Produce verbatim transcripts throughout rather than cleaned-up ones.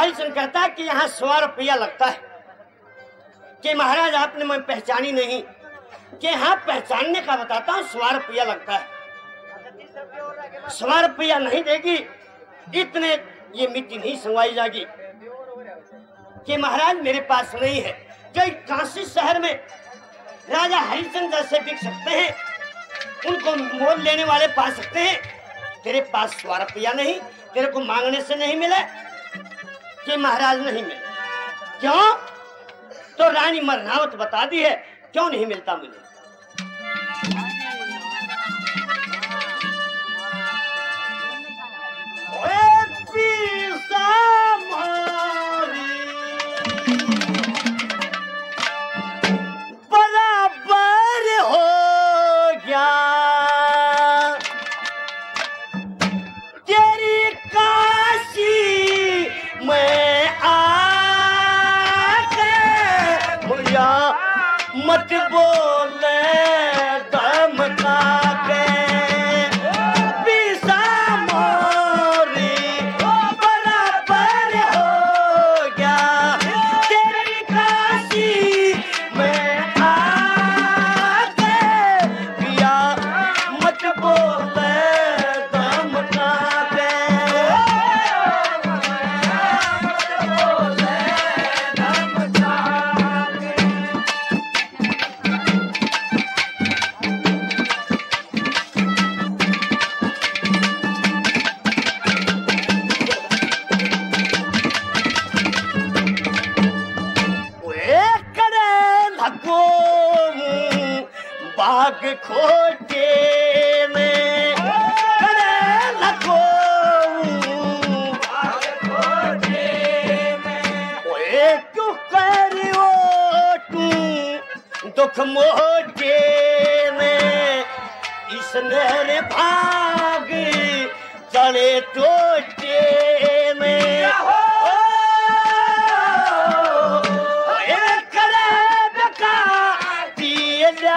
हरिचंद कहता है कि यहाँ सौ रुपया लगता है। कि महाराज आपने मैं पहचानी नहीं। कि हाँ पहचानने का बताता हूँ, सौ रुपया लगता है। सौ रुपया नहीं देगी इतने ये मिट्टी नहीं संगवाई जाएगी। कि महाराज मेरे पास नहीं है। कई काशी शहर में राजा हरिचंद जैसे बिक सकते हैं, उनको मोल लेने वाले पा सकते हैं। तेरे पास सौ रुपया नहीं, तेरे को मांगने से नहीं मिले। कि महाराज नहीं मिले। क्यों? तो रानी मरनावत बता दी है क्यों नहीं मिलता मुझे। मत बोले दम के पिसा मोरी बराबर हो गया तेरी काशी में आके पिया मत बोले दम के। बाग खोटे में खड़े लगो बाग खोटे में ओए क्यों कर रही हो तू दुख मोटे में इसने रे भाग चले टोटे में एक करे बेका दिया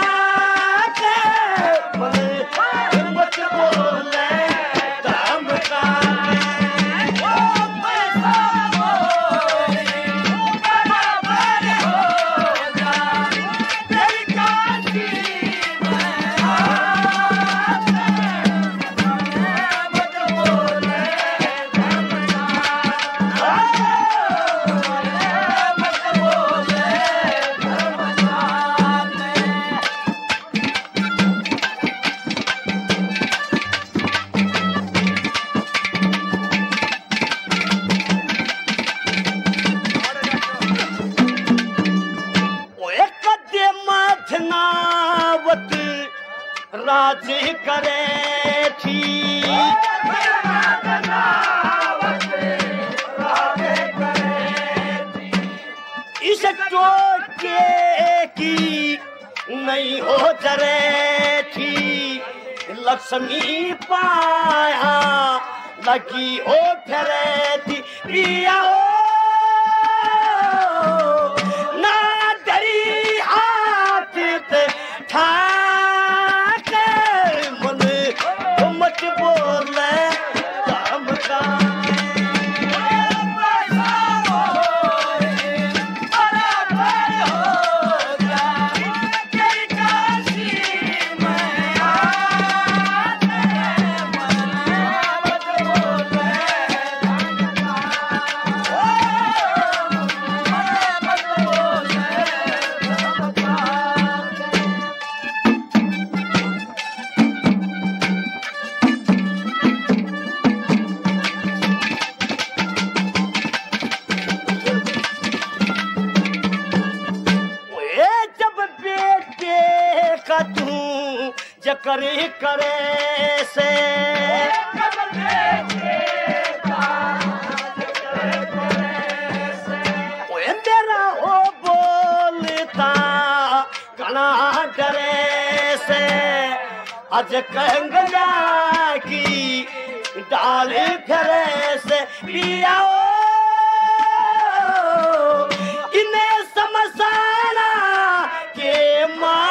राजी करे थी इस टोटे की नहीं हो जरे थी लक्ष्मी पाया लगी हो ठहरे थी पिया ना डरी हाथ था करे करे से मेरा हो बोलता कना डरे से आज कंगना की डाल फिरे से पिया इन्हें समझाना के माँ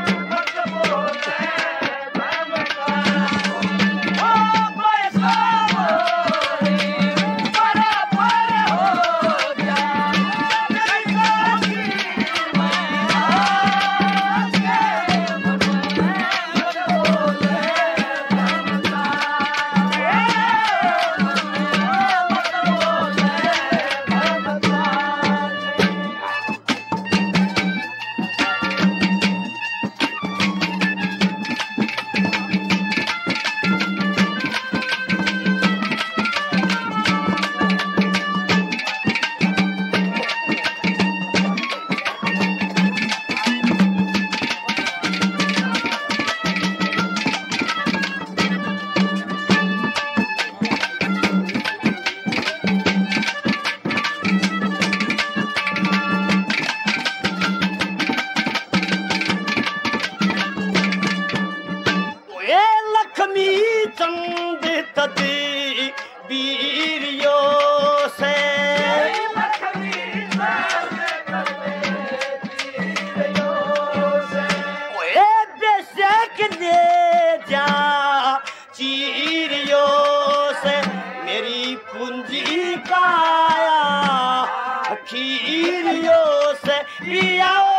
Oh, पूंजी काया खीरियों से पिया